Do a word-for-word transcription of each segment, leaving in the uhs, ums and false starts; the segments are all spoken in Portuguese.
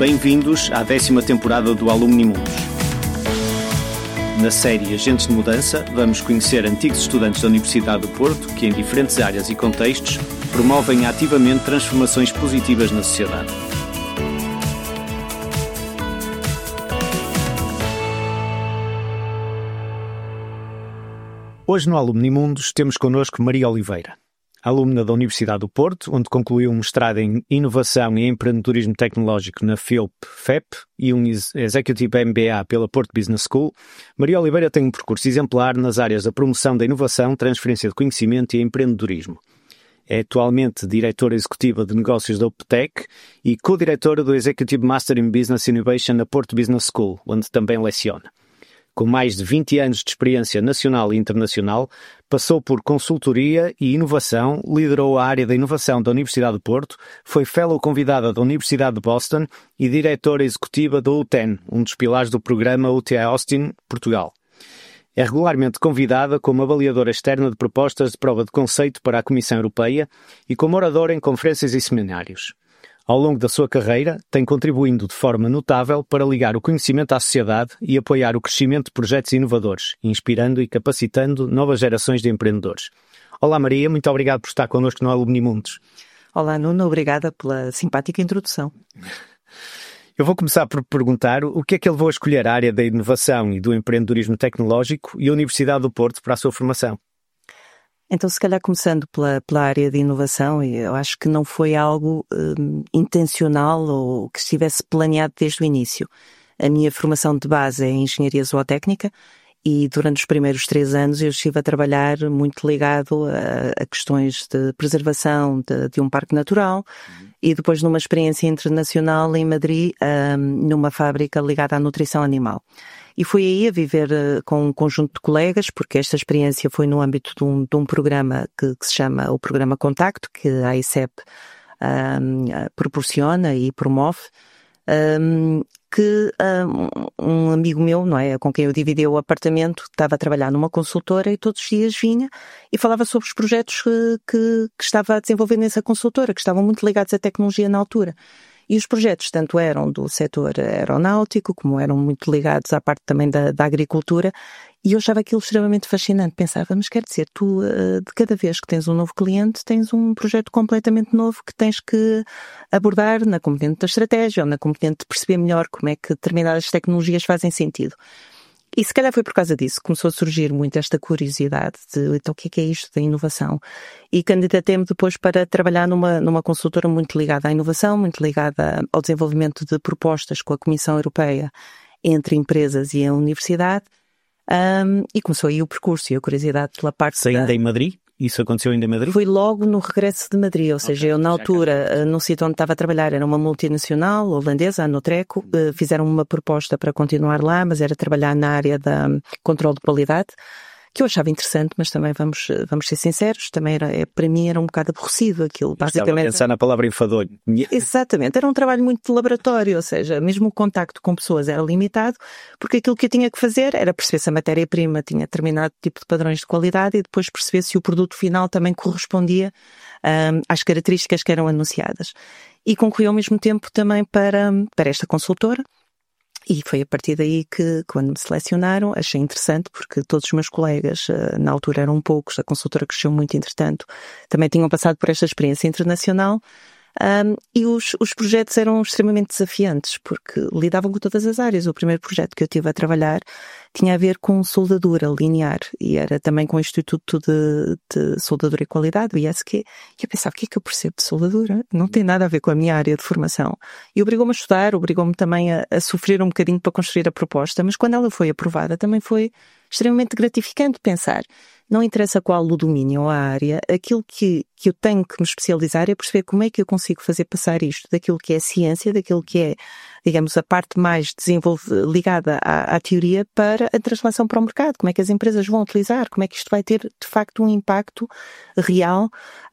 Bem-vindos à décima temporada do Alumni Mundos. Na série Agentes de Mudança, vamos conhecer antigos estudantes da Universidade do Porto que, em diferentes áreas e contextos, promovem ativamente transformações positivas na sociedade. Hoje no Alumni Mundos temos connosco Maria Oliveira, alumna da Universidade do Porto, onde concluiu um mestrado em Inovação e Empreendedorismo Tecnológico na F I O P F E P e um Executive M B A pela Porto Business School. Maria Oliveira tem um percurso exemplar nas áreas da promoção da inovação, transferência de conhecimento e empreendedorismo. É atualmente diretora executiva de negócios da UPTEC e co-diretora do Executive Master in Business Innovation na Porto Business School, onde também leciona. Com mais de vinte anos de experiência nacional e internacional, passou por consultoria e inovação, liderou a área da inovação da Universidade do Porto, foi fellow convidada da Universidade de Boston e diretora executiva da U T E N, um dos pilares do programa U T I Austin, Portugal. É regularmente convidada como avaliadora externa de propostas de prova de conceito para a Comissão Europeia e como oradora em conferências e seminários. Ao longo da sua carreira, tem contribuído de forma notável para ligar o conhecimento à sociedade e apoiar o crescimento de projetos inovadores, inspirando e capacitando novas gerações de empreendedores. Olá Maria, muito obrigado por estar connosco no Alumni Mundos. Olá Nuno, obrigada pela simpática introdução. Eu vou começar por perguntar o que é que ele levou a escolher a área da inovação e do empreendedorismo tecnológico e a Universidade do Porto para a sua formação. Então, se calhar começando pela, pela área de inovação, eu acho que não foi algo hum, intencional ou que estivesse planeado desde o início. A minha formação de base é em engenharia zootécnica e durante os primeiros três anos eu estive a trabalhar muito ligado a, a questões de preservação de, de um parque natural uhum. e depois numa experiência internacional em Madrid, hum, numa fábrica ligada à nutrição animal. E fui aí a viver uh, com um conjunto de colegas, porque esta experiência foi no âmbito de um, de um programa que, que se chama o Programa Contacto, que a I C E P um, proporciona e promove, um, que um, um amigo meu, não é, com quem eu dividi o apartamento, estava a trabalhar numa consultora e todos os dias vinha e falava sobre os projetos que, que, que estava a desenvolver nessa consultora, que estavam muito ligados à tecnologia na altura. E os projetos tanto eram do setor aeronáutico, como eram muito ligados à parte também da, da agricultura, e eu achava aquilo extremamente fascinante. Pensava, mas quer dizer, tu de cada vez que tens um novo cliente, tens um projeto completamente novo que tens que abordar na componente da estratégia ou na componente de perceber melhor como é que determinadas tecnologias fazem sentido. E se calhar foi por causa disso que começou a surgir muito esta curiosidade de então o que é que é isto da inovação. E candidatei-me depois para trabalhar numa, numa consultora muito ligada à inovação, muito ligada ao desenvolvimento de propostas com a Comissão Europeia entre empresas e a universidade. Um, e começou aí o percurso e a curiosidade pela parte Saindo da... em Madrid? Isso aconteceu ainda em Madrid? Foi logo no regresso de Madrid, ou seja, okay, eu na altura, no sítio onde estava a trabalhar, era uma multinacional holandesa, a Nutreco, uh, fizeram uma proposta para continuar lá, mas era trabalhar na área da controle de qualidade, que eu achava interessante, mas também vamos, vamos ser sinceros, também era, é, para mim era um bocado aborrecido aquilo. Basicamente, estava a pensar na palavra enfadonho. Exatamente, era um trabalho muito de laboratório, ou seja, mesmo o contacto com pessoas era limitado, porque aquilo que eu tinha que fazer era perceber se a matéria-prima tinha determinado tipo de padrões de qualidade e depois perceber se o produto final também correspondia um, às características que eram anunciadas. E concorri ao mesmo tempo também para, para esta consultora. E foi a partir daí que, quando me selecionaram, achei interessante, porque todos os meus colegas, na altura eram poucos, a consultora cresceu muito, entretanto, também tinham passado por esta experiência internacional, um, e os, os projetos eram extremamente desafiantes, porque lidavam com todas as áreas. O primeiro projeto que eu tive a trabalhar tinha a ver com soldadura linear, e era também com o Instituto de, de Soldadura e Qualidade, o I S Q, e eu pensava, o que é que eu percebo de soldadura? Não tem nada a ver com a minha área de formação. E obrigou-me a estudar, obrigou-me também a, a sofrer um bocadinho para construir a proposta, mas quando ela foi aprovada também foi extremamente gratificante pensar. Não interessa qual o domínio ou a área, aquilo que, que eu tenho que me especializar é perceber como é que eu consigo fazer passar isto daquilo que é ciência, daquilo que é, digamos, a parte mais desenvolvida, ligada à, à teoria, para a translação para o mercado. Como é que as empresas vão utilizar, como é que isto vai ter, de facto, um impacto real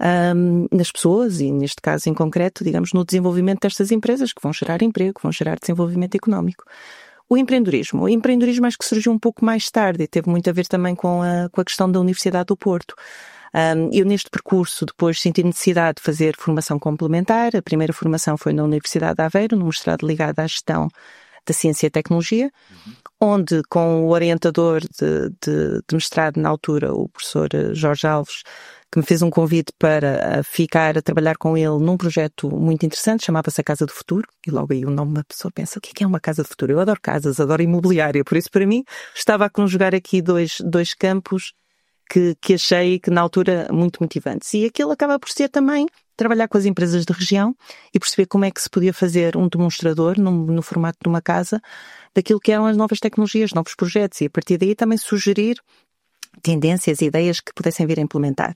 um, nas pessoas e, neste caso em concreto, digamos, no desenvolvimento destas empresas que vão gerar emprego, que vão gerar desenvolvimento económico. O empreendedorismo. O empreendedorismo acho que surgiu um pouco mais tarde e teve muito a ver também com a, com a questão da Universidade do Porto. Um, eu neste percurso depois senti necessidade de fazer formação complementar. A primeira formação foi na Universidade de Aveiro, num mestrado ligado à gestão da ciência e tecnologia, uhum. onde com o orientador de, de, de mestrado na altura, o professor Jorge Alves, que me fez um convite para ficar a trabalhar com ele num projeto muito interessante, chamava-se a Casa do Futuro, e logo aí o nome, a pessoa pensa, o que é uma Casa do Futuro? Eu adoro casas, adoro imobiliária, por isso para mim estava a conjugar aqui dois, dois campos que, que achei que na altura muito motivantes. E aquilo acaba por ser também trabalhar com as empresas de região e perceber como é que se podia fazer um demonstrador no, no formato de uma casa daquilo que eram as novas tecnologias, novos projetos, e a partir daí também sugerir tendências e ideias que pudessem vir a implementar.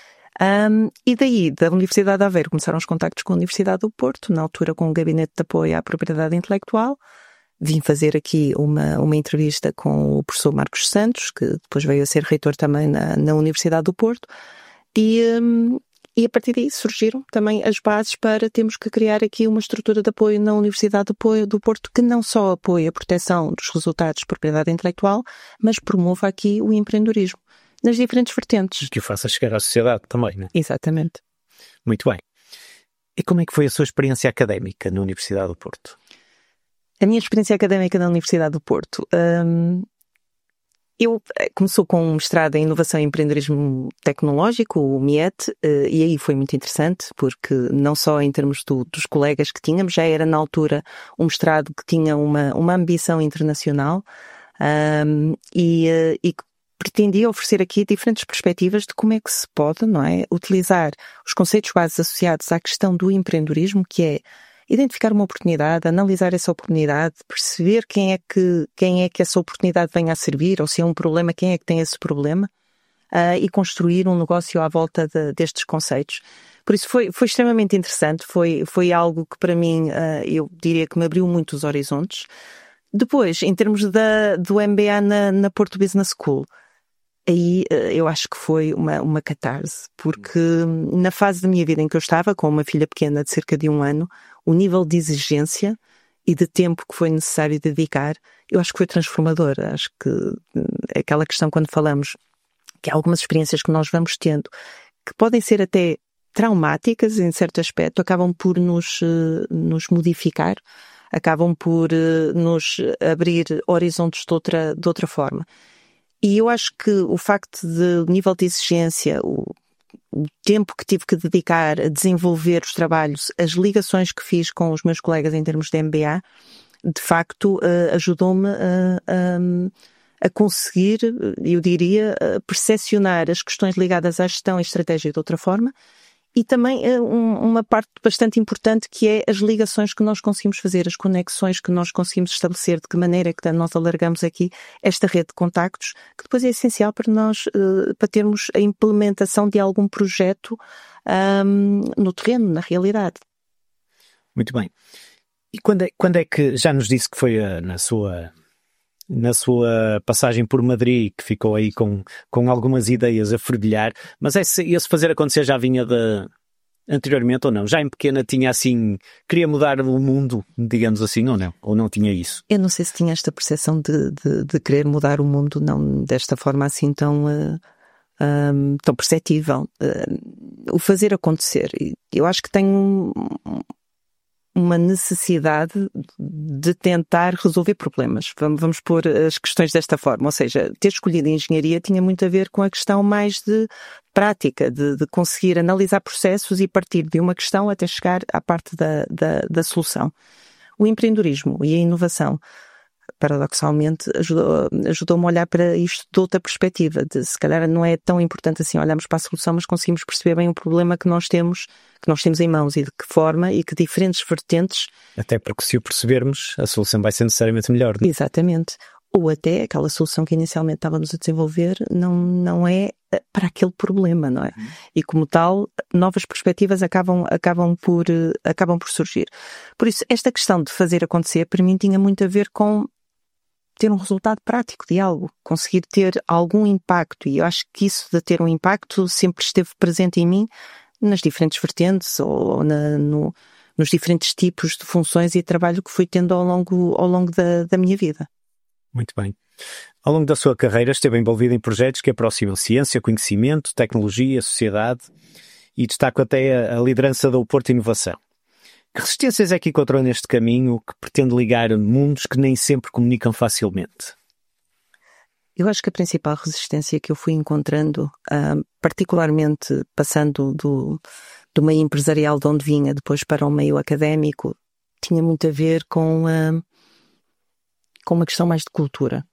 Um, e daí, da Universidade de Aveiro, começaram os contactos com a Universidade do Porto, na altura com o Gabinete de Apoio à Propriedade Intelectual. Vim fazer aqui uma, uma entrevista com o professor Marcos Santos, que depois veio a ser reitor também na, na Universidade do Porto, e, um, e a partir daí surgiram também as bases para termos que criar aqui uma estrutura de apoio na Universidade de Apoio do Porto, que não só apoia a proteção dos resultados de propriedade intelectual, mas promova aqui o empreendedorismo nas diferentes vertentes. Que o faça chegar à sociedade também, não é? Exatamente. Muito bem. E como é que foi a sua experiência académica na Universidade do Porto? A minha experiência académica na Universidade do Porto... Hum, eu começou com um mestrado em Inovação e Empreendedorismo Tecnológico, o M I E T, e aí foi muito interessante, porque não só em termos do, dos colegas que tínhamos, já era na altura um mestrado que tinha uma, uma ambição internacional um, e, e que pretendia oferecer aqui diferentes perspectivas de como é que se pode, não é, utilizar os conceitos básicos associados à questão do empreendedorismo, que é identificar uma oportunidade, analisar essa oportunidade, perceber quem é que, quem é que essa oportunidade vem a servir, ou se é um problema, quem é que tem esse problema, uh, e construir um negócio à volta de, destes conceitos. Por isso foi, foi extremamente interessante, foi, foi algo que para mim, uh, eu diria que me abriu muito os horizontes. Depois, em termos da, do M B A na, na Porto Business School, aí uh, eu acho que foi uma, uma catarse, porque na fase da minha vida em que eu estava, com uma filha pequena de cerca de um ano, o nível de exigência e de tempo que foi necessário dedicar, eu acho que foi transformador. Acho que é aquela questão quando falamos que há algumas experiências que nós vamos tendo que podem ser até traumáticas em certo aspecto, acabam por nos, nos modificar, acabam por nos abrir horizontes de outra, de outra forma. E eu acho que o facto de nível de exigência, o o tempo que tive que dedicar a desenvolver os trabalhos, as ligações que fiz com os meus colegas em termos de M B A, de facto uh, ajudou-me a, a, a conseguir, eu diria, a percepcionar as questões ligadas à gestão e estratégia de outra forma, e também uh, um, uma parte bastante importante que é as ligações que nós conseguimos fazer, as conexões que nós conseguimos estabelecer, de que maneira é que nós alargamos aqui esta rede de contactos, que depois é essencial para nós, uh, para termos a implementação de algum projeto um, no terreno, na realidade. Muito bem. E quando é, quando é que, já nos disse que foi uh, na sua... na sua passagem por Madrid, que ficou aí com, com algumas ideias a fervilhar, mas esse, esse fazer acontecer já vinha de, anteriormente ou não? Já em pequena tinha assim, queria mudar o mundo, digamos assim, ou não? Ou não tinha isso? Eu não sei se tinha esta percepção de, de, de querer mudar o mundo, não desta forma assim tão, uh, um, tão perceptível. Uh, o fazer acontecer. Eu acho que tenho um, uma necessidade de tentar resolver problemas. Vamos, vamos pôr as questões desta forma. Ou seja, ter escolhido a engenharia tinha muito a ver com a questão mais de prática, de, de conseguir analisar processos e partir de uma questão até chegar à parte da, da, da solução. O empreendedorismo e a inovação, paradoxalmente, ajudou, ajudou-me a olhar para isto de outra perspectiva, de se calhar não é tão importante assim olharmos para a solução, mas conseguimos perceber bem o problema que nós temos, que nós temos em mãos e de que forma e que diferentes vertentes... Até porque se o percebermos, a solução vai ser necessariamente melhor. Não? Exatamente. Ou até aquela solução que inicialmente estávamos a desenvolver não, não é para aquele problema, não é? Uhum. E como tal, novas perspectivas acabam, acabam, por, acabam por surgir. Por isso, esta questão de fazer acontecer, para mim, tinha muito a ver com ter um resultado prático de algo, conseguir ter algum impacto, e eu acho que isso de ter um impacto sempre esteve presente em mim nas diferentes vertentes ou na, no, nos diferentes tipos de funções e trabalho que fui tendo ao longo, ao longo da, da minha vida. Muito bem. Ao longo da sua carreira esteve envolvido em projetos que aproximam ciência, conhecimento, tecnologia, sociedade e destaco até a liderança da Porto Inovação. Que resistências é que encontrou neste caminho que pretende ligar mundos que nem sempre comunicam facilmente? Eu acho que a principal resistência que eu fui encontrando, uh, particularmente passando do, do meio empresarial de onde vinha depois para o meio académico, tinha muito a ver com, uh, com uma questão mais de cultura.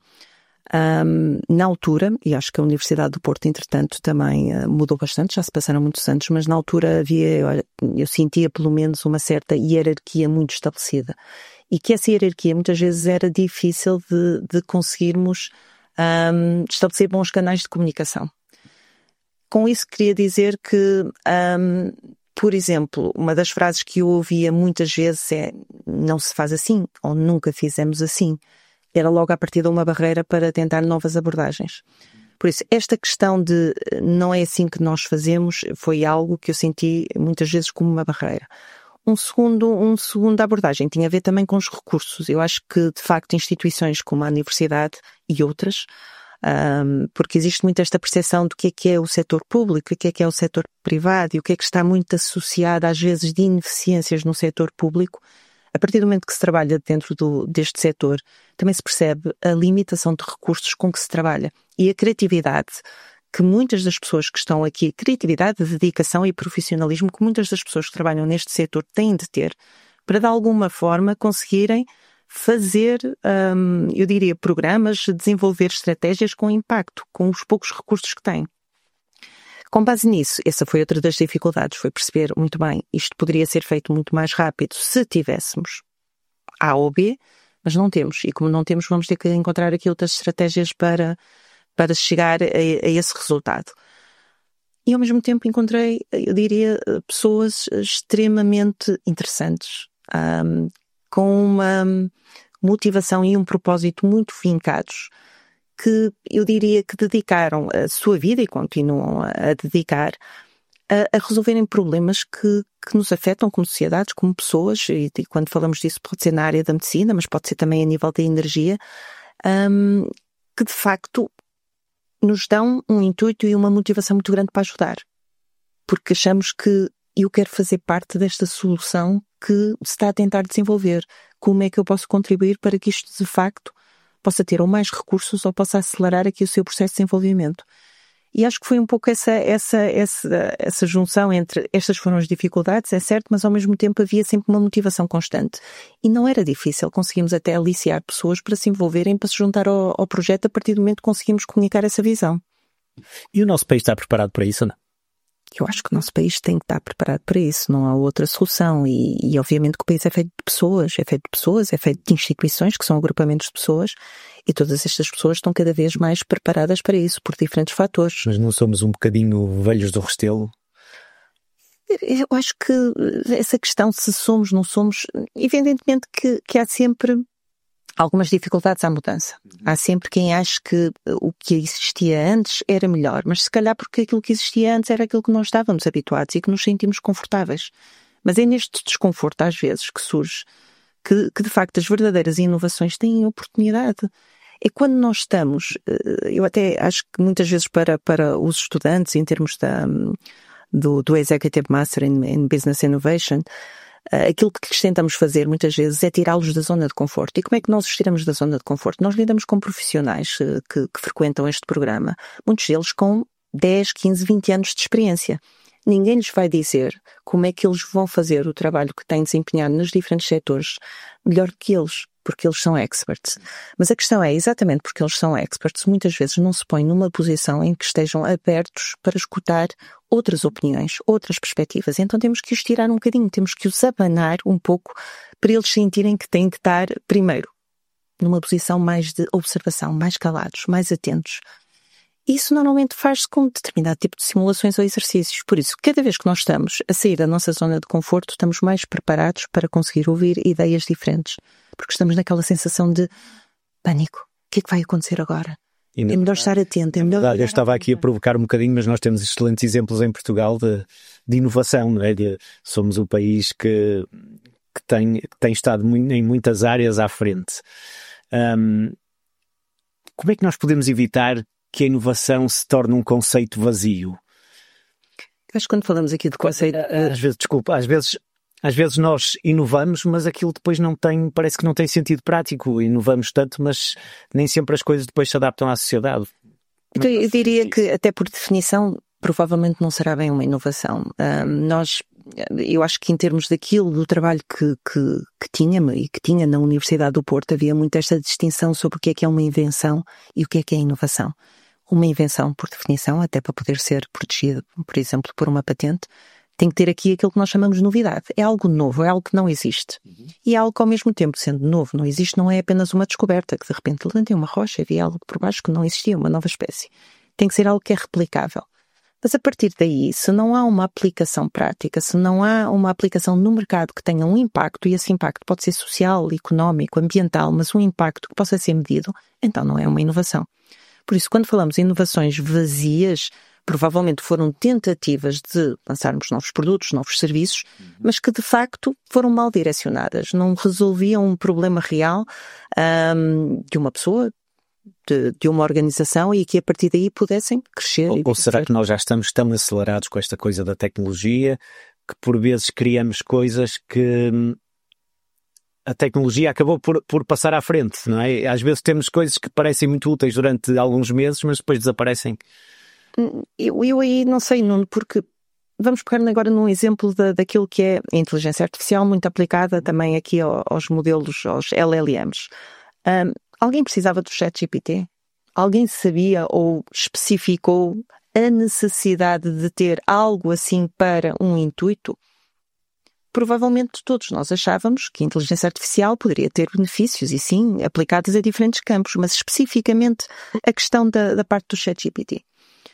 Um, na altura, e acho que a Universidade do Porto, entretanto, também uh, mudou bastante, já se passaram muitos anos, mas na altura havia, eu, eu sentia pelo menos uma certa hierarquia muito estabelecida. E que essa hierarquia muitas vezes era difícil de, de conseguirmos um, estabelecer bons canais de comunicação. Com isso queria dizer que, um, por exemplo, uma das frases que eu ouvia muitas vezes é não se faz assim, ou nunca fizemos assim. Era logo a partir de uma barreira para tentar novas abordagens. Por isso, esta questão de não é assim que nós fazemos foi algo que eu senti muitas vezes como uma barreira. Um segundo, um segunda abordagem tinha a ver também com os recursos. Eu acho que, de facto, instituições como a universidade e outras, um, porque existe muito esta percepção do que é que é o setor público, o que é que é o setor privado e o que é que está muito associado às vezes de ineficiências no setor público. A partir do momento que se trabalha dentro do, deste setor, também se percebe a limitação de recursos com que se trabalha e a criatividade que muitas das pessoas que estão aqui, criatividade, dedicação e profissionalismo que muitas das pessoas que trabalham neste setor têm de ter para de alguma forma conseguirem fazer, hum, eu diria, programas, desenvolver estratégias com impacto, com os poucos recursos que têm. Com base nisso, essa foi outra das dificuldades, foi perceber muito bem, isto poderia ser feito muito mais rápido se tivéssemos A ou B, mas não temos. E como não temos, vamos ter que encontrar aqui outras estratégias para, para chegar a, a esse resultado. E ao mesmo tempo encontrei, eu diria, pessoas extremamente interessantes, um, com uma motivação e um propósito muito fincados, que eu diria que dedicaram a sua vida e continuam a, a dedicar a, a resolverem problemas que, que nos afetam como sociedades, como pessoas, e, e quando falamos disso pode ser na área da medicina, mas pode ser também a nível da energia, um, que de facto nos dão um intuito e uma motivação muito grande para ajudar. Porque achamos que eu quero fazer parte desta solução que se está a tentar desenvolver. Como é que eu posso contribuir para que isto de facto possa ter ou mais recursos ou possa acelerar aqui o seu processo de desenvolvimento. E acho que foi um pouco essa, essa, essa, essa junção entre estas foram as dificuldades, é certo, mas ao mesmo tempo havia sempre uma motivação constante. E não era difícil, conseguimos até aliciar pessoas para se envolverem, para se juntar ao, ao projeto a partir do momento que conseguimos comunicar essa visão. E o nosso país está preparado para isso, não? Eu acho que o nosso país tem que estar preparado para isso, não há outra solução e, e obviamente que o país é feito de pessoas, é feito de pessoas, é feito de instituições que são agrupamentos de pessoas e todas estas pessoas estão cada vez mais preparadas para isso por diferentes fatores. Mas não somos um bocadinho velhos do Restelo? Eu acho que essa questão se somos, não somos, evidentemente que, que há sempre algumas dificuldades à mudança. Há sempre quem ache que o que existia antes era melhor, mas se calhar porque aquilo que existia antes era aquilo que nós estávamos habituados e que nos sentimos confortáveis. Mas é neste desconforto, às vezes, que surge que, que de facto as verdadeiras inovações têm oportunidade. É quando nós estamos, eu até acho que muitas vezes para, para os estudantes, em termos da, do, do Executive Master in, in Business Innovation, aquilo que lhes tentamos fazer muitas vezes é tirá-los da zona de conforto. E como é que nós os tiramos da zona de conforto? Nós lidamos com profissionais que, que frequentam este programa, muitos deles com dez, quinze, vinte anos de experiência. Ninguém lhes vai dizer como é que eles vão fazer o trabalho que têm desempenhado nos diferentes setores melhor do que eles, porque eles são experts. Mas a questão é, exatamente porque eles são experts, muitas vezes não se põem numa posição em que estejam abertos para escutar outras opiniões, outras perspectivas. Então temos que os tirar um bocadinho, temos que os abanar um pouco para eles sentirem que têm que estar, primeiro, numa posição mais de observação, mais calados, mais atentos. Isso normalmente faz-se com determinado tipo de simulações ou exercícios. Por isso, cada vez que nós estamos a sair da nossa zona de conforto, estamos mais preparados para conseguir ouvir ideias diferentes. Porque estamos naquela sensação de pânico. O que é que vai acontecer agora? É melhor estar atento. É melhor... Verdade, eu estava aqui a provocar um bocadinho, mas nós temos excelentes exemplos em Portugal de, de inovação, não é? De, somos o país que, que, tem, que tem estado em muitas áreas à frente. Um, como é que nós podemos evitar que a inovação se torne um conceito vazio? Eu acho que quando falamos aqui de conceito... Às vezes, desculpa, às vezes, às vezes nós inovamos, mas aquilo depois não tem, parece que não tem sentido prático. Inovamos tanto, mas nem sempre as coisas depois se adaptam à sociedade. Então, eu diria que, até por definição, provavelmente não será bem uma inovação. Um, nós, eu acho que em termos daquilo, do trabalho que, que, que tinha e que tinha na Universidade do Porto, havia muito esta distinção sobre o que é que é uma invenção e o que é que é inovação. Uma invenção, por definição, até para poder ser protegida, por exemplo, por uma patente, tem que ter aqui aquilo que nós chamamos de novidade. É algo novo, é algo que não existe. Uhum. E é algo que, ao mesmo tempo, sendo novo, não existe, não é apenas uma descoberta, que de repente levantei uma rocha e vi algo por baixo que não existia, uma nova espécie. Tem que ser algo que é replicável. Mas a partir daí, se não há uma aplicação prática, se não há uma aplicação no mercado que tenha um impacto, e esse impacto pode ser social, económico, ambiental, mas um impacto que possa ser medido, então não é uma inovação. Por isso, quando falamos em inovações vazias, provavelmente foram tentativas de lançarmos novos produtos, novos serviços, uhum. mas que de facto foram mal direcionadas, não resolviam um problema real um, de uma pessoa, de, de uma organização, e que a partir daí pudessem crescer. Ou, e ou será que nós já estamos tão acelerados com esta coisa da tecnologia que por vezes criamos coisas que a tecnologia acabou por, por passar à frente, não é? Às vezes temos coisas que parecem muito úteis durante alguns meses, mas depois desaparecem. Eu, eu aí não sei, Nuno, porque vamos pegar agora num exemplo da, daquilo que é a inteligência artificial, muito aplicada também aqui aos, aos modelos, aos L L Ms. Um, alguém precisava do ChatGPT? Alguém sabia ou especificou a necessidade de ter algo assim para um intuito? Provavelmente todos nós achávamos que a inteligência artificial poderia ter benefícios, e sim, aplicados a diferentes campos, mas especificamente a questão da, da parte do ChatGPT.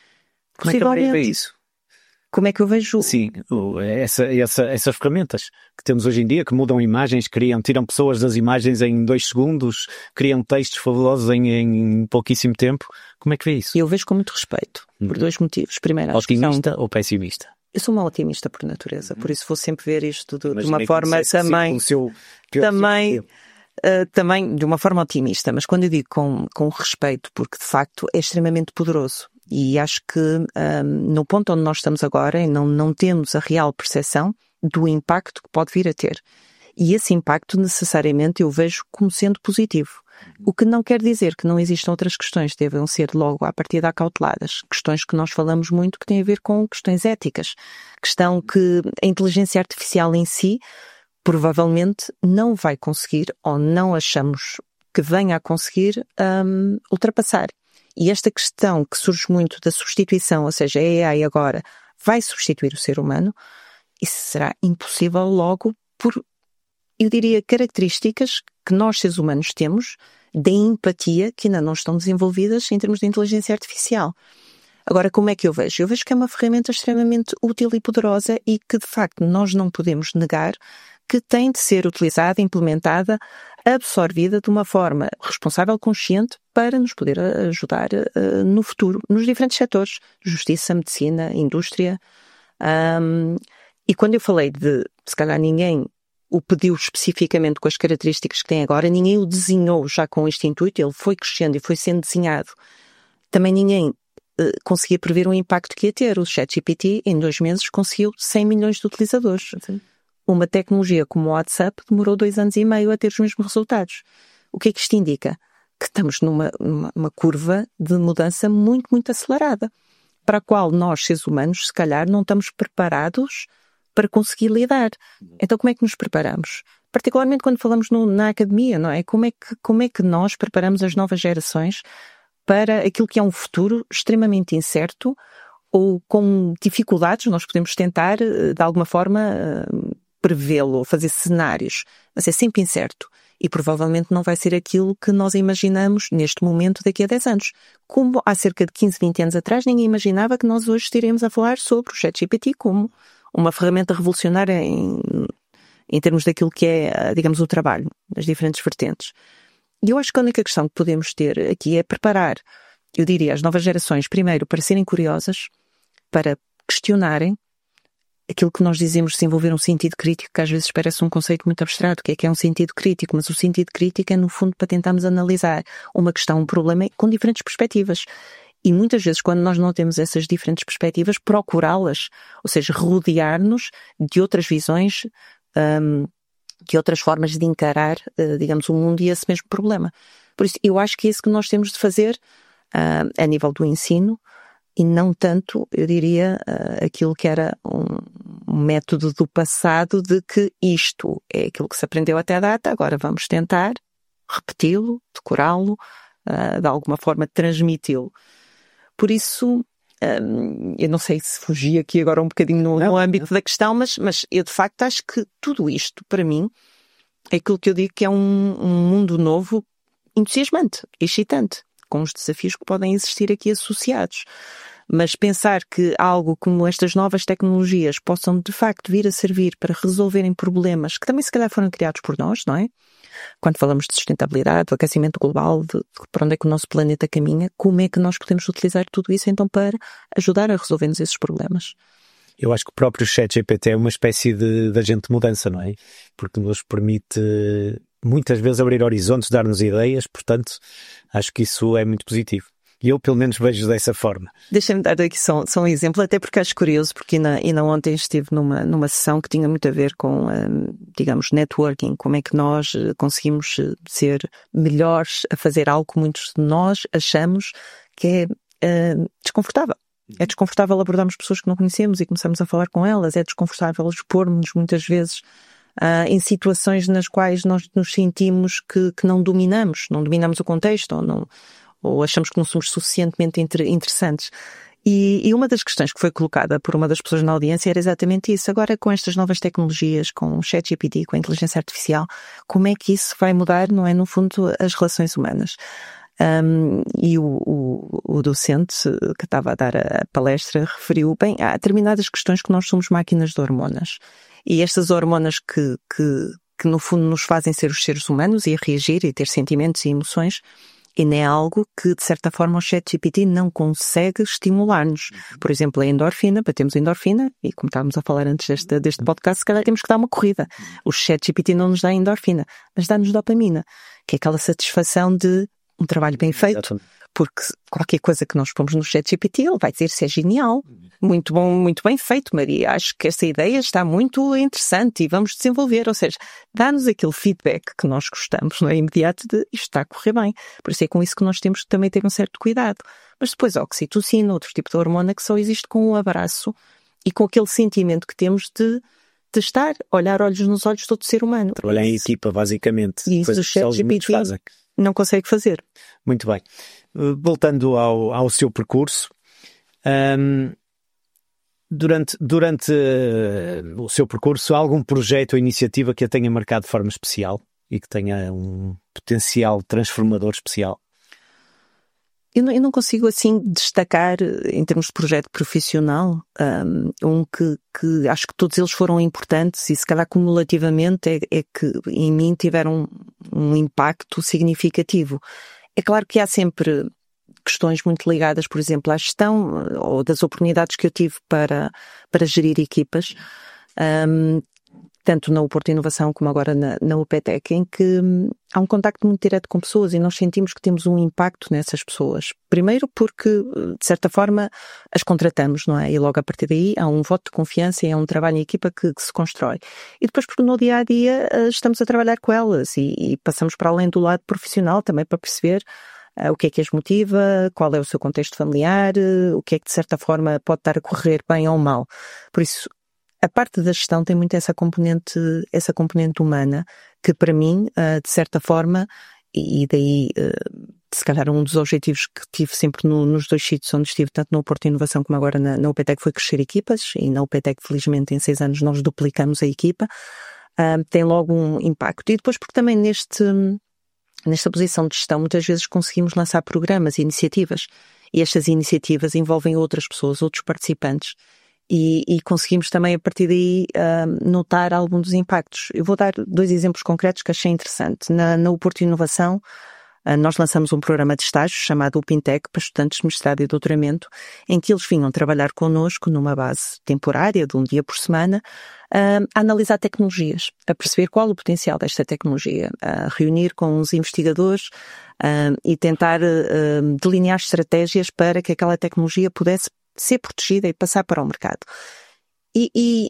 Como é que eu vejo isso? Como é que eu vejo? Sim, essa, essa, essas ferramentas que temos hoje em dia, que mudam imagens, criam, tiram pessoas das imagens em dois segundos, criam textos fabulosos em, em pouquíssimo tempo. Como é que vê isso? Eu vejo com muito respeito, hum. por dois motivos. Primeiro, otimista são... ou pessimista? Eu sou uma otimista por natureza, por isso vou sempre ver isto de, de uma nem forma também, seu... também, uh, também de uma forma otimista, mas quando eu digo com, com respeito, porque de facto é extremamente poderoso, e acho que um, no ponto onde nós estamos agora não, não temos a real percepção do impacto que pode vir a ter, e esse impacto necessariamente eu vejo como sendo positivo. O que não quer dizer que não existam outras questões que devem ser logo à partida acauteladas. Questões que nós falamos muito que têm a ver com questões éticas. Questão que a inteligência artificial em si provavelmente não vai conseguir, ou não achamos que venha a conseguir, um, ultrapassar. E esta questão que surge muito da substituição, ou seja, a AI agora vai substituir o ser humano, isso será impossível logo por, eu diria, características que nós seres humanos temos da empatia que ainda não estão desenvolvidas em termos de inteligência artificial. Agora, como é que eu vejo? Eu vejo que é uma ferramenta extremamente útil e poderosa e que, de facto, nós não podemos negar que tem de ser utilizada, implementada, absorvida de uma forma responsável, consciente, para nos poder ajudar uh, no futuro, nos diferentes setores, justiça, medicina, indústria. Um, e quando eu falei de, se calhar ninguém o pediu especificamente com as características que tem agora, ninguém o desenhou já com este intuito, ele foi crescendo e foi sendo desenhado. Também ninguém uh, conseguia prever o impacto que ia ter. O ChatGPT, em dois meses, conseguiu cem milhões de utilizadores. Sim. Uma tecnologia como o WhatsApp demorou dois anos e meio a ter os mesmos resultados. O que é que isto indica? Que estamos numa, numa uma curva de mudança muito, muito acelerada, para a qual nós, seres humanos, se calhar não estamos preparados para conseguir lidar. Então, como é que nos preparamos? Particularmente quando falamos no, na academia, não é? Como é que, como é que nós preparamos as novas gerações para aquilo que é um futuro extremamente incerto ou com dificuldades? Nós podemos tentar, de alguma forma, prevê-lo ou fazer cenários, mas é sempre incerto. E provavelmente não vai ser aquilo que nós imaginamos neste momento daqui a dez anos. Como há cerca de quinze, vinte anos atrás, ninguém imaginava que nós hoje estaremos a falar sobre o ChatGPT como uma ferramenta revolucionária em, em termos daquilo que é, digamos, o trabalho, das diferentes vertentes. E eu acho que a única questão que podemos ter aqui é preparar, eu diria, as novas gerações, primeiro, para serem curiosas, para questionarem, aquilo que nós dizemos desenvolver um sentido crítico, que às vezes parece um conceito muito abstrato, que é que é um sentido crítico, mas o sentido crítico é no fundo para tentarmos analisar uma questão, um problema com diferentes perspectivas. E muitas vezes quando nós não temos essas diferentes perspectivas, procurá-las, ou seja, rodear-nos de outras visões, um, de outras formas de encarar, uh, digamos, o mundo e esse mesmo problema. Por isso, eu acho que é isso que nós temos de fazer uh, a nível do ensino, e não tanto, eu diria, uh, aquilo que era um, um método do passado de que isto é aquilo que se aprendeu até a data, agora vamos tentar repeti-lo, decorá-lo, uh, de alguma forma transmiti-lo. Por isso, um, eu não sei se fugi aqui agora um bocadinho no, no âmbito da questão, mas, mas eu de facto acho que tudo isto, para mim, é aquilo que eu digo que é um, um mundo novo, entusiasmante, excitante, com os desafios que podem existir aqui associados. Mas pensar que algo como estas novas tecnologias possam de facto vir a servir para resolverem problemas que também se calhar foram criados por nós, não é? Quando falamos de sustentabilidade, do aquecimento global, de, de para onde é que o nosso planeta caminha, como é que nós podemos utilizar tudo isso então para ajudar a resolvermos esses problemas? Eu acho que o próprio ChatGPT é uma espécie de, de agente de mudança, não é? Porque nos permite muitas vezes abrir horizontes, dar-nos ideias, portanto, acho que isso é muito positivo. E eu, pelo menos, vejo dessa forma. Deixa-me dar aqui só, só um exemplo, até porque acho curioso, porque ainda, ainda ontem estive numa, numa sessão que tinha muito a ver com, um, digamos, networking, como é que nós conseguimos ser melhores a fazer algo que muitos de nós achamos que é uh, desconfortável. É desconfortável abordarmos pessoas que não conhecemos e começamos a falar com elas, é desconfortável expor-nos muitas vezes Uh, em situações nas quais nós nos sentimos que, que não dominamos, não dominamos o contexto ou, não, ou achamos que não somos suficientemente inter, interessantes. E, e uma das questões que foi colocada por uma das pessoas na audiência era exatamente isso. Agora, com estas novas tecnologias, com o ChatGPT, com a inteligência artificial, como é que isso vai mudar, não é, no fundo, as relações humanas? Um, e o, o, o docente que estava a dar a palestra referiu, bem, há determinadas questões que nós somos máquinas de hormonas. E estas hormonas que, que, que no fundo nos fazem ser os seres humanos e a reagir e ter sentimentos e emoções, e não é algo que de certa forma o ChatGPT não consegue estimular-nos. Por exemplo, a endorfina, batemos a endorfina, e como estávamos a falar antes deste, deste podcast, se calhar temos que dar uma corrida. O ChatGPT não nos dá endorfina, mas dá-nos dopamina, que é aquela satisfação de um trabalho bem feito. Exatamente. Porque qualquer coisa que nós pomos no ChatGPT, ele vai dizer se é genial. Muito bom, muito bem feito, Maria. Acho que essa ideia está muito interessante e vamos desenvolver. Ou seja, dá-nos aquele feedback que nós gostamos, não é? Imediato de isto está a correr bem. Por isso é com isso que nós temos que também ter um certo cuidado. Mas depois a oxitocina, outro tipo de hormona que só existe com o abraço e com aquele sentimento que temos de, de estar, olhar olhos nos olhos de todo ser humano. Trabalhar em equipa, basicamente. E isso o ChatGPT não consegue fazer. Muito bem. Voltando ao, ao seu percurso, um, durante, durante uh, o seu percurso, há algum projeto ou iniciativa que a tenha marcado de forma especial e que tenha um potencial transformador especial? Eu não, eu não consigo assim destacar em termos de projeto profissional um, um que, que acho que todos eles foram importantes e se calhar cumulativamente é, é que em mim tiveram um, um impacto significativo. É claro que há sempre questões muito ligadas, por exemplo, à gestão ou das oportunidades que eu tive para, para gerir equipas, um, tanto na Porto Inovação como agora na, na U P T E C, em que hum, há um contacto muito direto com pessoas e nós sentimos que temos um impacto nessas pessoas. Primeiro porque, de certa forma, as contratamos, não é? E logo a partir daí há um voto de confiança e é um trabalho em equipa que, que se constrói. E depois porque no dia-a-dia estamos a trabalhar com elas e, e passamos para além do lado profissional também para perceber uh, o que é que as motiva, qual é o seu contexto familiar, uh, o que é que de certa forma pode estar a correr bem ou mal. Por isso, a parte da gestão tem muito essa componente, essa componente humana, que para mim, de certa forma, e daí, se calhar um dos objetivos que tive sempre no, nos dois sítios onde estive, tanto no Porto Inovação como agora na, na U P T E C, foi crescer equipas, e na U P T E C, felizmente, em seis anos nós duplicamos a equipa, tem logo um impacto. E depois porque também neste, nesta posição de gestão, muitas vezes conseguimos lançar programas e iniciativas, e estas iniciativas envolvem outras pessoas, outros participantes, E, e conseguimos também a partir daí uh, notar algum dos impactos. Eu vou dar dois exemplos concretos que achei interessante. Na, na Porto Inovação nós lançamos um programa de estágio chamado UPINTEC para estudantes de mestrado e doutoramento, em que eles vinham trabalhar connosco numa base temporária de um dia por semana, a analisar tecnologias, a perceber qual o potencial desta tecnologia, a reunir com os investigadores e tentar delinear estratégias para que aquela tecnologia pudesse ser protegida e passar para o mercado. E, e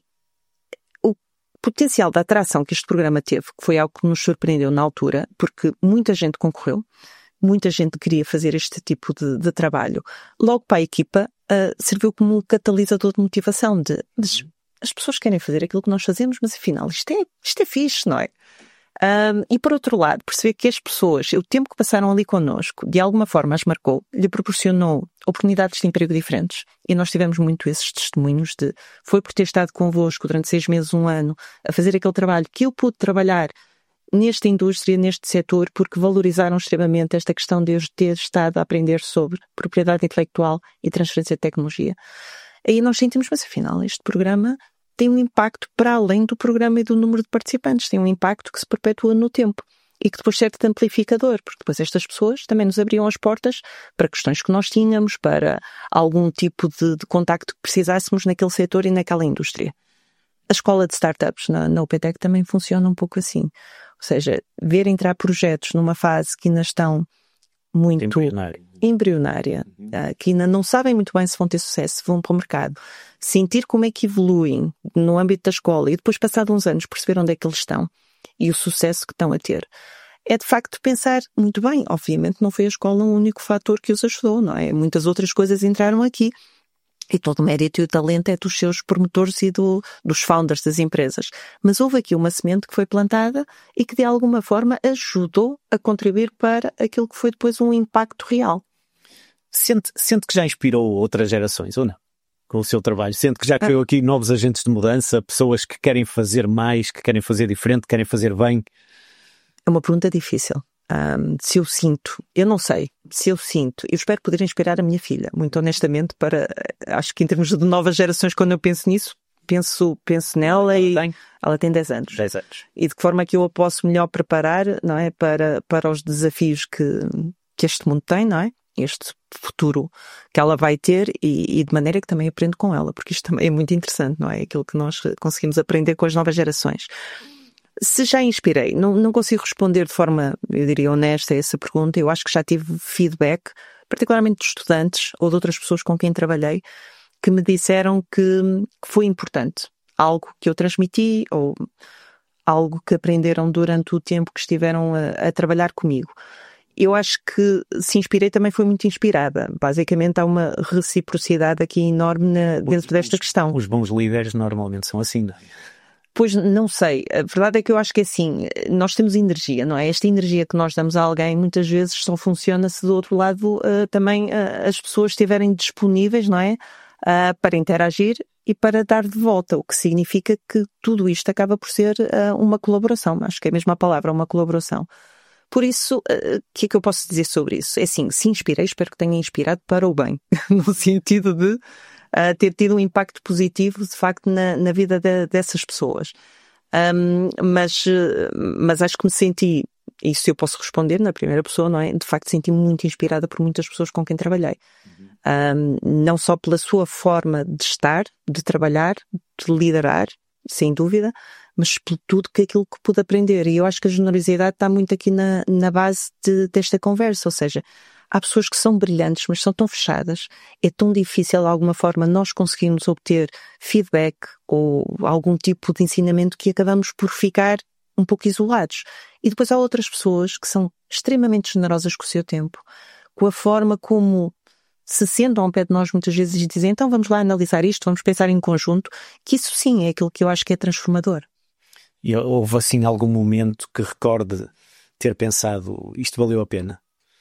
o potencial da atração que este programa teve, que foi algo que nos surpreendeu na altura, porque muita gente concorreu, muita gente queria fazer este tipo de, de trabalho. Logo para a equipa, uh, serviu como um catalisador de motivação, de, de as pessoas querem fazer aquilo que nós fazemos, mas afinal isto é, isto é fixe, não é? Um, e por outro lado, perceber que as pessoas, o tempo que passaram ali connosco, de alguma forma as marcou, lhe proporcionou oportunidades de emprego diferentes. E nós tivemos muito esses testemunhos de, foi por ter estado convosco durante seis meses, um ano, a fazer aquele trabalho que eu pude trabalhar nesta indústria, neste setor, porque valorizaram extremamente esta questão de eu ter estado a aprender sobre propriedade intelectual e transferência de tecnologia. Aí nós sentimos, mas afinal, este programa tem um impacto para além do programa e do número de participantes, tem um impacto que se perpetua no tempo e que depois serve de amplificador, porque depois estas pessoas também nos abriam as portas para questões que nós tínhamos, para algum tipo de, de contacto que precisássemos naquele setor e naquela indústria. A escola de startups na, na UPINTEC também funciona um pouco assim, ou seja, ver entrar projetos numa fase que ainda estão muito embrionária, embrionária uhum. uh, que ainda não sabem muito bem se vão ter sucesso, se vão para o mercado, sentir como é que evoluem no âmbito da escola e depois, passados uns anos, perceber onde é que eles estão e o sucesso que estão a ter. É de facto pensar, muito bem, obviamente não foi a escola o único fator que os ajudou, não é? Muitas outras coisas entraram aqui. E todo o mérito e o talento é dos seus promotores e do, dos founders das empresas. Mas houve aqui uma semente que foi plantada e que de alguma forma ajudou a contribuir para aquilo que foi depois um impacto real. Sente, sente que já inspirou outras gerações, ou não? Com o seu trabalho? Sente que já criou aqui novos agentes de mudança, pessoas que querem fazer mais, que querem fazer diferente, que querem fazer bem? É uma pergunta difícil. Um, se eu sinto, eu não sei, se eu sinto, eu espero poder inspirar a minha filha, muito honestamente, para, acho que em termos de novas gerações, quando eu penso nisso, penso, penso nela e tem? ela tem dez anos. dez anos. E de que forma é que eu a posso melhor preparar, não é, para, para os desafios que, que este mundo tem, não é? Este futuro que ela vai ter e, e de maneira que também aprendo com ela, porque isto também é muito interessante, não é? Aquilo que nós conseguimos aprender com as novas gerações. Se já inspirei, não, não consigo responder de forma, eu diria, honesta a essa pergunta. Eu acho que já tive feedback, particularmente de estudantes ou de outras pessoas com quem trabalhei, que me disseram que, que foi importante. Algo que eu transmiti ou algo que aprenderam durante o tempo que estiveram a, a trabalhar comigo. Eu acho que se inspirei também foi muito inspirada. Basicamente há uma reciprocidade aqui enorme na, dentro desta os, questão. Os bons líderes normalmente são assim, não é? Pois não sei, a verdade é que eu acho que é assim, nós temos energia, não é? Esta energia que nós damos a alguém muitas vezes só funciona se do outro lado uh, também uh, as pessoas estiverem disponíveis, não é? Uh, para interagir e para dar de volta, o que significa que tudo isto acaba por ser uh, uma colaboração, acho que é a mesma palavra, uma colaboração. Por isso, o uh, que é que eu posso dizer sobre isso? É assim, se inspirei, espero que tenha inspirado para o bem, no sentido de Uh, ter tido um impacto positivo, de facto, na, na vida de, dessas pessoas. Um, mas, mas acho que me senti, isso eu posso responder na primeira pessoa, não é? De facto, senti-me muito inspirada por muitas pessoas com quem trabalhei. Uhum. Um, não só pela sua forma de estar, de trabalhar, de liderar, sem dúvida, mas por tudo que aquilo que pude aprender. E eu acho que a generosidade está muito aqui na, na base de, desta conversa, ou seja, há pessoas que são brilhantes, mas são tão fechadas, é tão difícil de alguma forma nós conseguirmos obter feedback ou algum tipo de ensinamento que acabamos por ficar um pouco isolados. E depois há outras pessoas que são extremamente generosas com o seu tempo, com a forma como se sentam ao pé de nós muitas vezes e dizem, então vamos lá analisar isto, vamos pensar em conjunto, que isso sim é aquilo que eu acho que é transformador. E houve assim algum momento que recorde ter pensado, isto valeu a pena?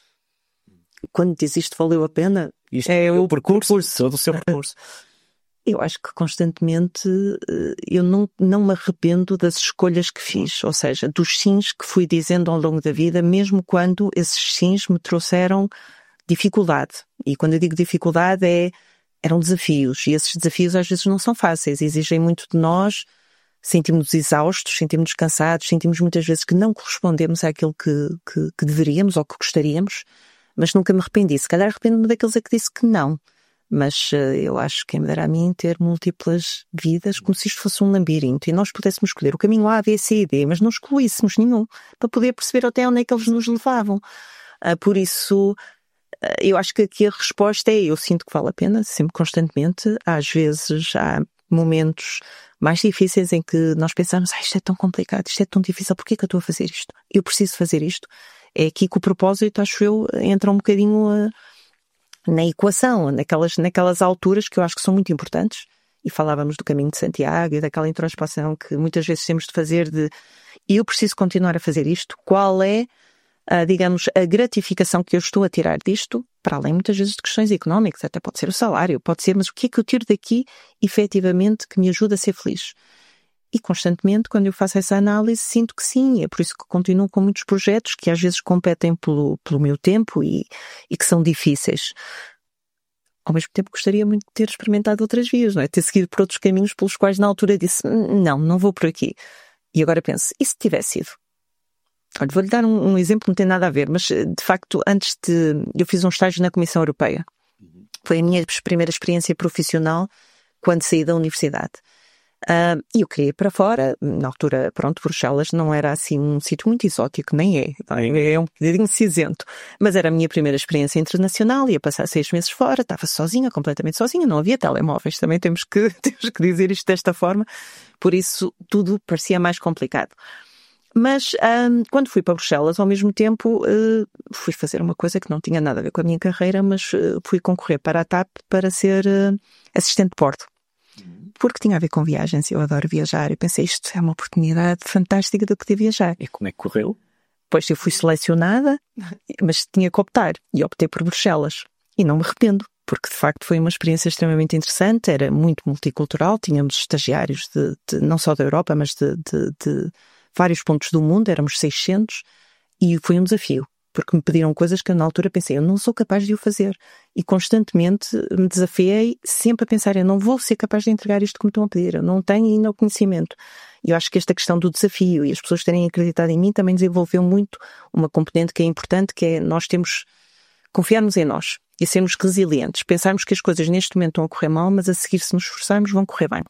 Quando diz isto valeu a pena, isto é o percurso, percurso, todo o seu percurso. Eu acho que constantemente eu não, não me arrependo das escolhas que fiz, ou seja, dos sims que fui dizendo ao longo da vida, mesmo quando esses sims me trouxeram dificuldade. E quando eu digo dificuldade é, eram desafios, e esses desafios às vezes não são fáceis, exigem muito de nós sentimos-nos exaustos, sentimos-nos cansados, sentimos muitas vezes que não correspondemos àquilo que, que, que deveríamos ou que gostaríamos, mas nunca me arrependi. Se calhar arrependo-me daqueles a que disse que não, mas uh, eu acho que quem me dará a mim ter múltiplas vidas, como se isto fosse um labirinto e nós pudéssemos escolher o caminho A, B, C e D, mas não excluíssemos nenhum, para poder perceber até onde é que eles nos levavam. Uh, por isso, uh, eu acho que aqui a resposta é, eu sinto que vale a pena, sempre constantemente. Às vezes há momentos mais difíceis em que nós pensamos, ah, isto é tão complicado, isto é tão difícil, porquê que eu estou a fazer isto? Eu preciso fazer isto. É aqui que o propósito, acho eu, entra um bocadinho uh, na equação, naquelas, naquelas alturas que eu acho que são muito importantes. E falávamos do caminho de Santiago e daquela introspeção que muitas vezes temos de fazer de, eu preciso continuar a fazer isto, qual é, uh, digamos, a gratificação que eu estou a tirar disto, para além muitas vezes de questões económicas, até pode ser o salário, pode ser, mas o que é que eu tiro daqui, efetivamente, que me ajuda a ser feliz? E constantemente, quando eu faço essa análise, sinto que sim, é por isso que continuo com muitos projetos que às vezes competem pelo, pelo meu tempo e, e que são difíceis. Ao mesmo tempo gostaria muito de ter experimentado outras vias, não é? Ter seguido por outros caminhos pelos quais na altura disse, não, não vou por aqui. E agora penso, e se tivesse sido? Olha, vou-lhe dar um, um exemplo, não tem nada a ver, mas de facto, antes de... Eu fiz um estágio na Comissão Europeia. Foi a minha primeira experiência profissional quando saí da universidade. Uh, e eu queria ir para fora, na altura, pronto, Bruxelas não era assim um sítio muito exótico, nem é, é um bocadinho cinzento, mas era a minha primeira experiência internacional, ia passar seis meses fora, estava sozinha, completamente sozinha, não havia telemóveis, também temos que, temos que dizer isto desta forma, por isso tudo parecia mais complicado. Mas um, quando fui para Bruxelas, ao mesmo tempo, uh, fui fazer uma coisa que não tinha nada a ver com a minha carreira, mas uh, fui concorrer para a T A P para ser uh, assistente de bordo. Porque tinha a ver com viagens, eu adoro viajar, e pensei, isto é uma oportunidade fantástica de eu poder viajar. E como é que correu? Pois eu fui selecionada, mas tinha que optar, e optei por Bruxelas. E não me arrependo, porque de facto foi uma experiência extremamente interessante, era muito multicultural, tínhamos estagiários de, de, não só da Europa, mas de, de, de vários pontos do mundo, éramos seiscentos, e foi um desafio. Porque me pediram coisas que eu na altura pensei, eu não sou capaz de o fazer. E constantemente me desafiei sempre a pensar, eu não vou ser capaz de entregar isto como estão a pedir, eu não tenho ainda o conhecimento. E eu acho que esta questão do desafio e as pessoas terem acreditado em mim também desenvolveu muito uma componente que é importante, que é nós temos, confiarmos em nós e sermos resilientes, pensarmos que as coisas neste momento estão a correr mal, mas a seguir se nos esforçarmos vão correr bem.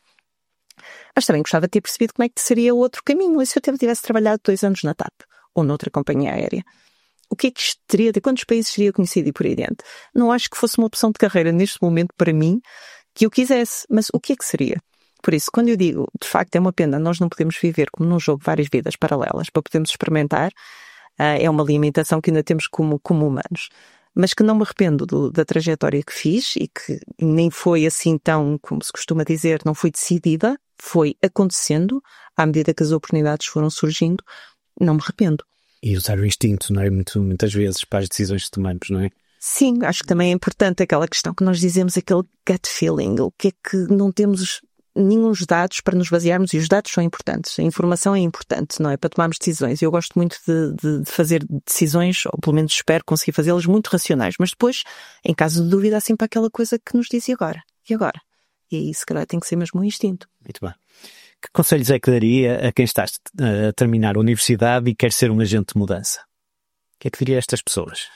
Mas também gostava de ter percebido como é que seria o outro caminho, e se eu tivesse trabalhado dois anos na T A P ou noutra companhia aérea. O que é que isto teria, de quantos países teria conhecido e por aí dentro? Não acho que fosse uma opção de carreira neste momento para mim que eu quisesse, mas o que é que seria? Por isso, quando eu digo, de facto é uma pena, nós não podemos viver como num jogo várias vidas paralelas para podermos experimentar, uh, é uma limitação que ainda temos como, como humanos, mas que não me arrependo do, da trajetória que fiz e que nem foi assim tão, como se costuma dizer, não foi decidida, foi acontecendo, à medida que as oportunidades foram surgindo, não me arrependo. E usar o instinto, não é? Muito, muitas vezes para as decisões que tomamos, não é? Sim, acho que também é importante aquela questão que nós dizemos, aquele gut feeling, o que é que não temos nenhum dados para nos basearmos, e os dados são importantes, a informação é importante, não é? Para tomarmos decisões. Eu gosto muito de, de, de fazer decisões, ou pelo menos espero conseguir fazê-las muito racionais, mas depois, em caso de dúvida, há sempre aquela coisa que nos diz e agora? E agora? E aí, se calhar, tem que ser mesmo um instinto. Muito bem. Que conselhos é que daria a quem está a terminar a universidade e quer ser um agente de mudança? O que é que diria a estas pessoas?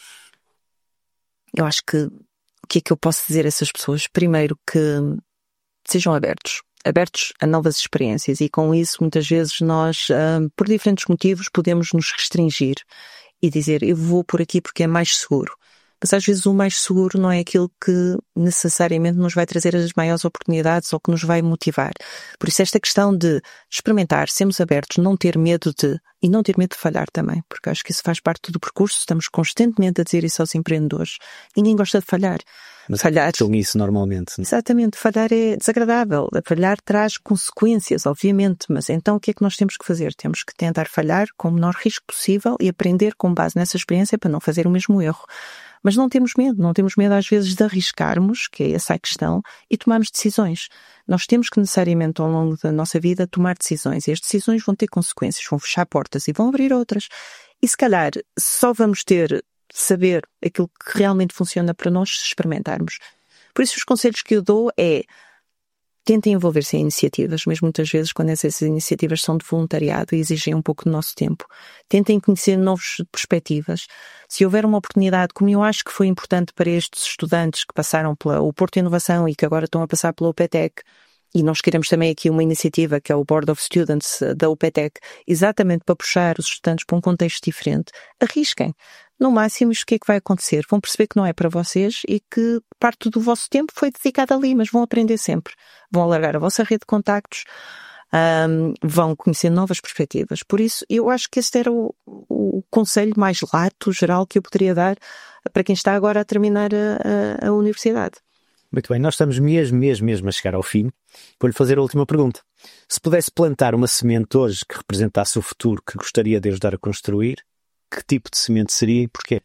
Eu acho que o que é que eu posso dizer a essas pessoas? Primeiro, que sejam abertos. Abertos a novas experiências, e com isso muitas vezes nós, por diferentes motivos, podemos nos restringir e dizer, eu vou por aqui porque é mais seguro. Mas às vezes o mais seguro não é aquilo que necessariamente nos vai trazer as maiores oportunidades ou que nos vai motivar. Por isso esta questão de experimentar, sermos abertos, não ter medo de, e não ter medo de falhar também, porque acho que isso faz parte do percurso, estamos constantemente a dizer isso aos empreendedores. Ninguém gosta de falhar. Mas falhar. São isso normalmente. Não? Exatamente, falhar é desagradável. Falhar traz consequências, obviamente, mas então o que é que nós temos que fazer? Temos que tentar falhar com o menor risco possível e aprender com base nessa experiência para não fazer o mesmo erro. Mas não temos medo, não temos medo às vezes de arriscarmos, que é essa a questão, e tomarmos decisões. Nós temos que necessariamente ao longo da nossa vida tomar decisões, e as decisões vão ter consequências, vão fechar portas e vão abrir outras. E se calhar só vamos ter, saber aquilo que realmente funciona para nós se experimentarmos. Por isso os conselhos que eu dou é tentem envolver-se em iniciativas, mesmo muitas vezes quando essas iniciativas são de voluntariado e exigem um pouco do nosso tempo. Tentem conhecer novas perspectivas. Se houver uma oportunidade, como eu acho que foi importante para estes estudantes que passaram pelo Porto Inovação e que agora estão a passar pela U P Tec, e nós queremos também aqui uma iniciativa que é o Board of Students da U P Tec, exatamente para puxar os estudantes para um contexto diferente, arrisquem. No máximo, isto o que é que vai acontecer? Vão perceber que não é para vocês e que parte do vosso tempo foi dedicado ali, mas vão aprender sempre. Vão alargar a vossa rede de contactos, um, vão conhecer novas perspectivas. Por isso, eu acho que este era o, o conselho mais lato, geral, que eu poderia dar para quem está agora a terminar a, a, a universidade. Muito bem, nós estamos mesmo, mesmo, mesmo a chegar ao fim. Vou-lhe fazer a última pergunta. Se pudesse plantar uma semente hoje que representasse o futuro que gostaria de ajudar a construir, que tipo de semente seria e porquê?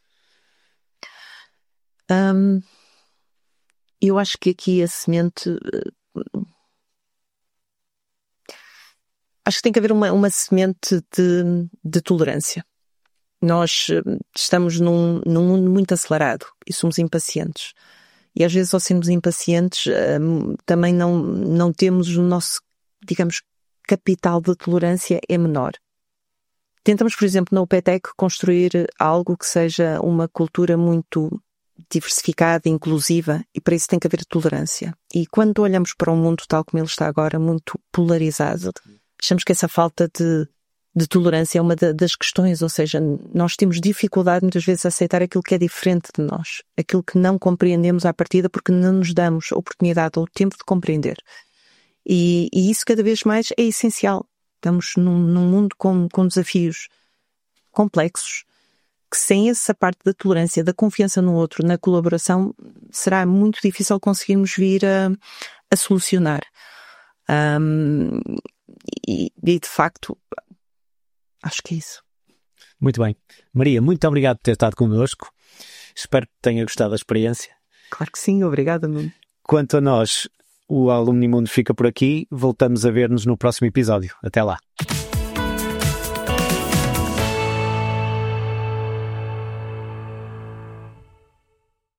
Um, eu acho que aqui a semente... Acho que tem que haver uma, uma semente de, de tolerância. Nós estamos num, num mundo muito acelerado e somos impacientes. E às vezes, ao sermos impacientes, um, também não, não temos o nosso, digamos, capital de tolerância é menor. Tentamos, por exemplo, na U P Tec construir algo que seja uma cultura muito diversificada, inclusiva, e para isso tem que haver tolerância. E quando olhamos para um mundo tal como ele está agora, muito polarizado, achamos que essa falta de, de tolerância é uma das questões, ou seja, nós temos dificuldade muitas vezes a aceitar aquilo que é diferente de nós, aquilo que não compreendemos à partida porque não nos damos a oportunidade ou o tempo de compreender. E, e isso cada vez mais é essencial. Estamos num, num mundo com, com desafios complexos, que sem essa parte da tolerância, da confiança no outro, na colaboração, será muito difícil conseguirmos vir a, a solucionar. Um, e, e, de facto, acho que é isso. Muito bem. Maria, muito obrigado por ter estado connosco. Espero que tenha gostado da experiência. Claro que sim, obrigada, Nuno. Quanto a nós, o Alumni Mundo fica por aqui. Voltamos a ver-nos no próximo episódio. Até lá.